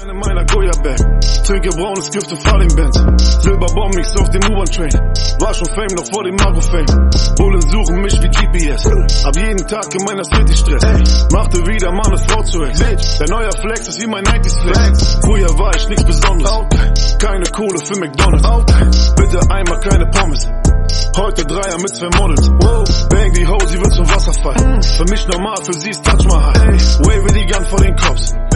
In meiner Goya-Bag, trinke braunes Gift und fahr den Benz. Silberbomb, nix auf dem U-Bahn-Train. War schon Fame, noch vor dem Marco-Fame. Bullen suchen mich wie GPS. Hab jeden Tag in meiner City Stress. Machte wieder mal eine Frau zu Ex. Der neue Flex ist wie mein 90s Flex. Früher war ich nix Besonderes. Keine Kohle für McDonald's. Bitte einmal keine Pommes. Heute Dreier mit 2 Models. Bang die Ho, sie wird zum Wasserfall. Für mich normal, für sie ist Touch Mahal. Wave die Gun vor den Cops.